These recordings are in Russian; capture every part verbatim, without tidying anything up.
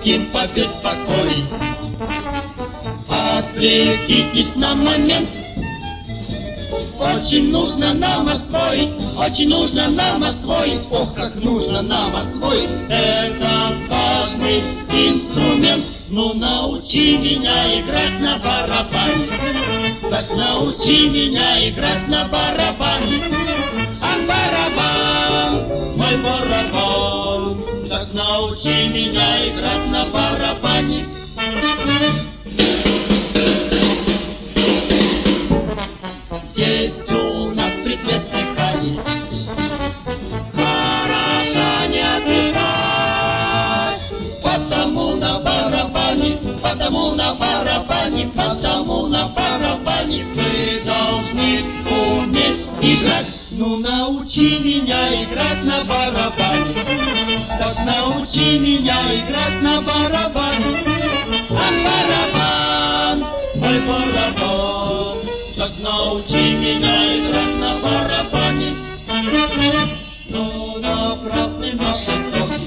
близким побеспокоить. Отвлекитесь на момент. Очень нужно нам освоить, очень нужно нам освоить, ох, как нужно нам освоить этот важный инструмент. Ну, научи меня играть на барабане, так научи меня играть на барабане. А барабан, мой барабан, так научи меня играть на барабане. Есть у нас предмет дыхания, хорошо не отдыхать, потому на барабане, потому на барабане, потому на барабане вы должны уметь играть. Ну, научи меня играть на барабане, так научи меня играть на барабане. А барабан, мой барабан, так научи меня играть на барабане. Но напрасны наши вздохи,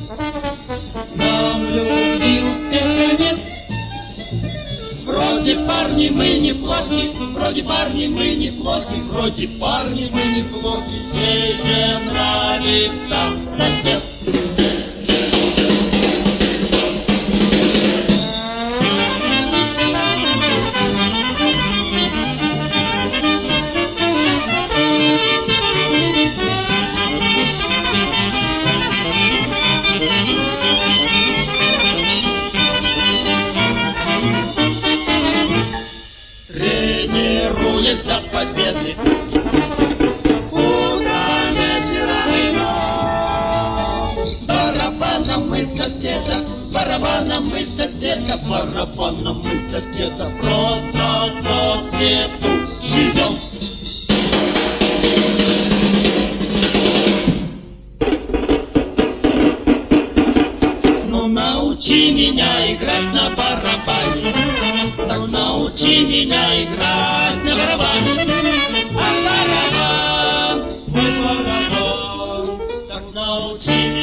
нам любви успеха нет. Вроде парни мы неплохи, вроде парни мы неплохи, вроде парни мы неплохи, ей же нравится сосед. Тренируясь до победы, утро, вечера и ночь, барабаном мы соседа, барабаном мы соседа, барабаном мы соседа, просто по свету живем. Ну, научи меня играть на барабане, так научи меня играть на барабане. А барабан, мой барабан, так научи меня.